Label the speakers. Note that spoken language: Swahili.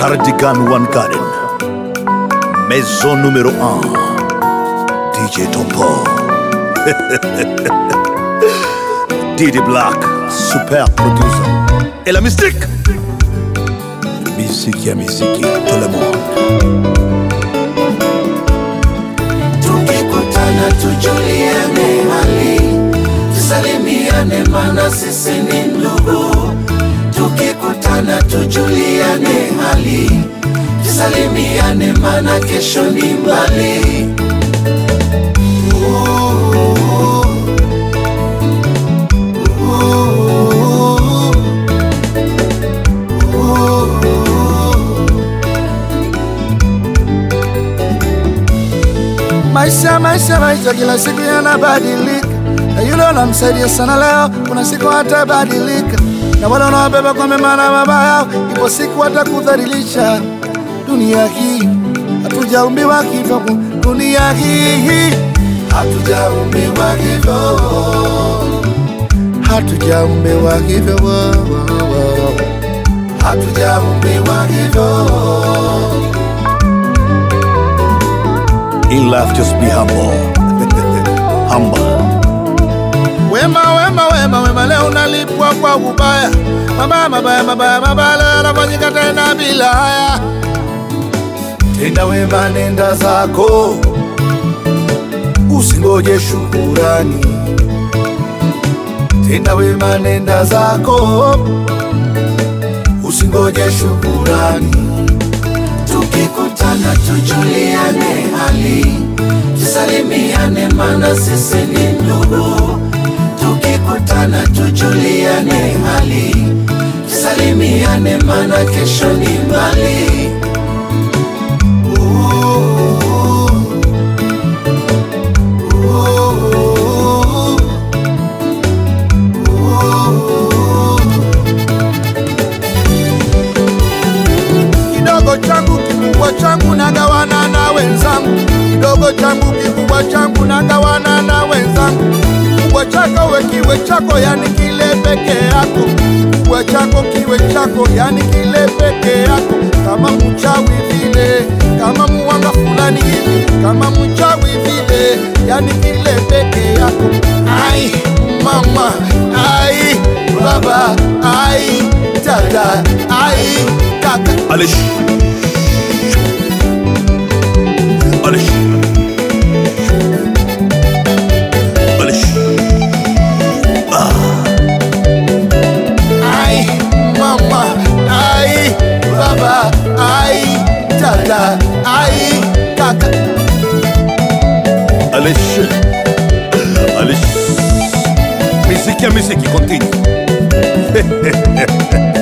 Speaker 1: Cardigan One Garden, maison numéro 1, DJ Tompo. Didi Black, super producer. Et la mystique, musique, tout le monde.
Speaker 2: Tukikutana tujuliane hali, tusalimiane maana sisi ni ndugu. Tukikutana tujuliane hali, tusalimiane maana kesho ni mbali.
Speaker 3: Maisha kila siku yanabadilika, na yule unamsaidia sana leo, kuna siku hatabadilika. Na wale unaobeba kwa mema na mabaya, ipo siku watakudhalilisha. Dunia hii hatujaumbiwa hivyo, dunia hii
Speaker 2: Hatujaumbiwa hivyo,
Speaker 3: hatujaumbiwa hivyo,
Speaker 2: hatujaumbiwa hivyo.
Speaker 1: In life, just be humble. Humble.
Speaker 3: Wema leo unalipwa kwa ubaya. Mabaya leo yanafanyika tena bila haya.
Speaker 2: Tenda wema nenda zako, usingoje shukurani. Tenda wema nenda zako, usingoje shukurani. Tukikutana tujuliane hali, tusalimiane maana sisi ni ndugu. Tukikutana tujuliane hali, tusalimiane maana kesho ni mbali.
Speaker 3: Kidogo changu kikubwa changu nagawana na wenzangu, kidogo changu kikubwa changu nagawana na wenzangu. Kikubwa chako we kiwe chako, yani kile peke yako. Kikubwa chako kiwe chako, yani kile peke yako. Kama mchawi vile, kama muwanga fulani hivi, kama mchawi vile, yani kile peke yako. Ai mama, ai baba, ai dada, ai kaka.
Speaker 1: Allez. Allez. Allez.
Speaker 3: Ai mama, ai baba, ai dada, ai kaka.
Speaker 1: Allez. Allez. Musique, continue.